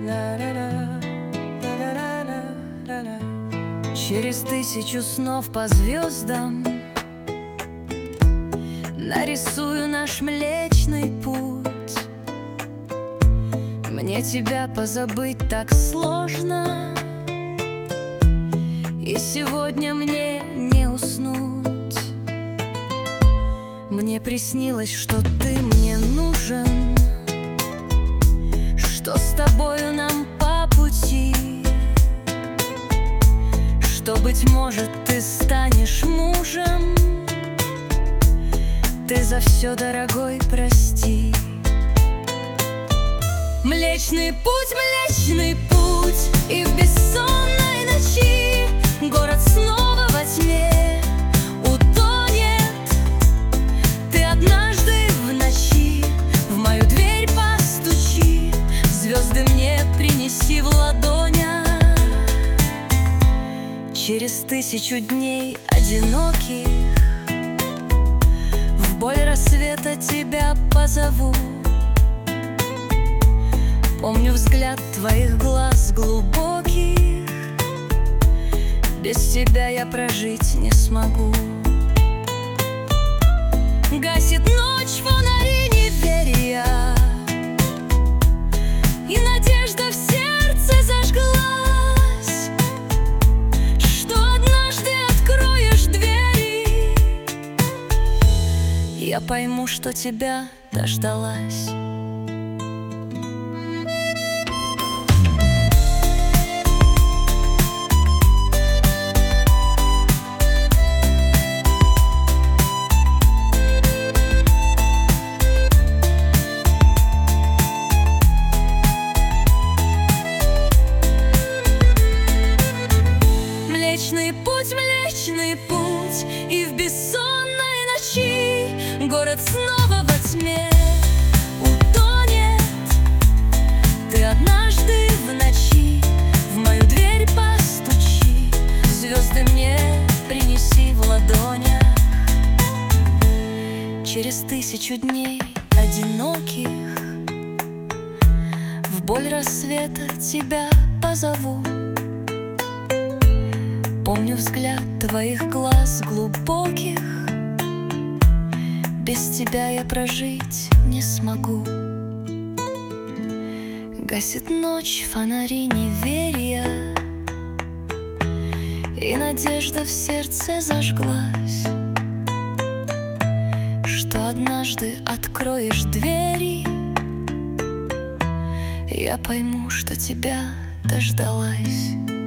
Через 1000 снов по звездам нарисую наш Млечный Путь. Мне тебя позабыть так сложно, и сегодня мне не уснуть. Мне приснилось, что ты мне нужен, что с тобою нам по пути, что, быть может, ты станешь мужем. Ты за все, дорогой, прости. Млечный путь, и в бессонной ночи город снова во тьме утонет. Ты однажды в ночи в мою дверь постучи, звезды мне принеси в ладонях. Через 1000 дней одиноких в боль рассвета тебя позову. Помню взгляд твоих глаз глубоких, без тебя я прожить не смогу. Гасит ночь фонари неверия, и надежда в сердце зажглась, что однажды откроешь двери, я пойму, что тебя дождалась. Млечный путь, и в бессонной ночи город снова во тьме утонет. Ты однажды в ночи в мою дверь постучи, звезды мне принеси в ладонях. Через 1000 дней одиноких в боль рассвета тебя позову. Помню взгляд твоих глаз глубоких, без тебя я прожить не смогу. Гасит ночь фонари неверия, и надежда в сердце зажглась, что однажды откроешь двери, я пойму, что тебя дождалась.